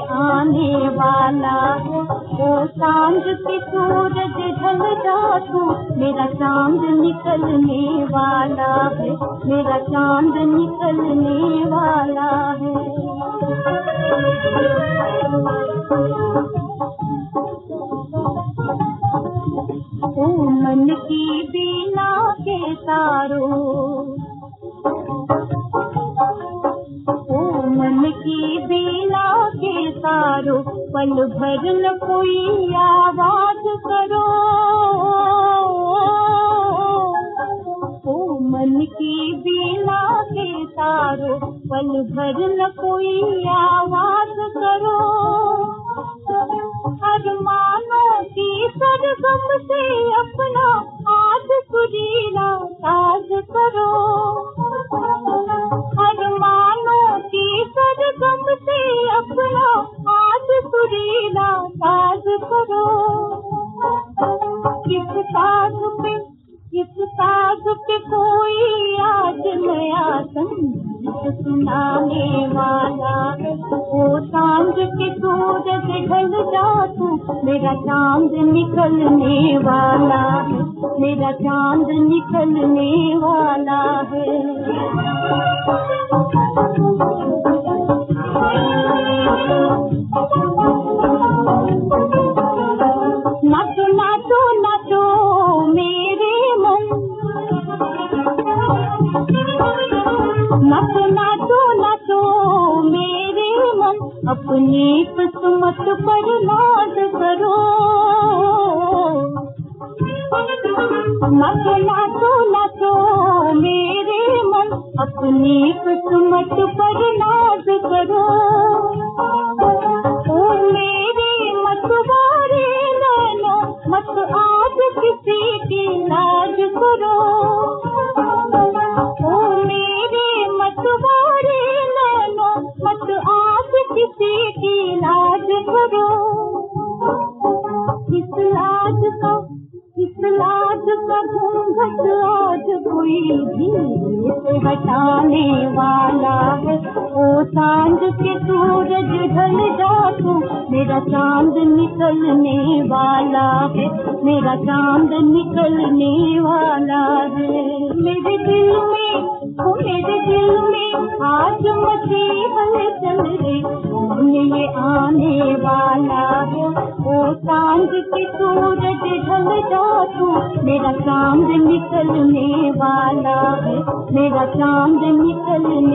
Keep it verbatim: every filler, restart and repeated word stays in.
आने वाला है। ओ सांझ के सूरज ढल जा तू, मेरा चांद निकलने वाला है, मेरा चांद निकलने वाला है। ओ मन की बीना के तारो, ओ मन की बीना के तारो, पल भर न कोई आवाज करो। ओ मन की बीना के तारो, पल भर न कोई आवाज करो। अरमानों की सरगम से अपना आज सुरीला साज करो। अरमानों की सरगम से अपना आज सुरीला साज करो। किस साज पे किस साज पे कोई आज नया संगीत सुनाने वाला है। ओ सांझ के सूरज ढल जा तू, मेरा चांद निकलने वाला है, मेरा चांद निकलने वाला है। नाचो नाचो नाचो मेरे मन, नाचो नाचो नाचो मेरे मन, अपनी किस्मत पर नाज करो। नाचो नाचो नाचो मेरे मन, अपनी किस्मत पर नाज करो। ओ मेरे मतवारे नैनो, मत आज किसी की लाज करो। ओ मेरे मतवारे नैनो, मत आज किसी की लाज करो। किस लाज का किस लाज का घूंघट आज कोई भी से हटाने वाला है। ओ सांझ के सूरज ढल जा तू, मेरा चांद निकलने वाला है, मेरा चांद निकलने वाला है। मेरे दिल में ओ मेरे दिल में आज मची हलचल रे, कौन ये आने वाला है। ओ सांझ के सूरज ढल जा तू, मेरा चांद निकलने वाला है, मेरा चांद निकलने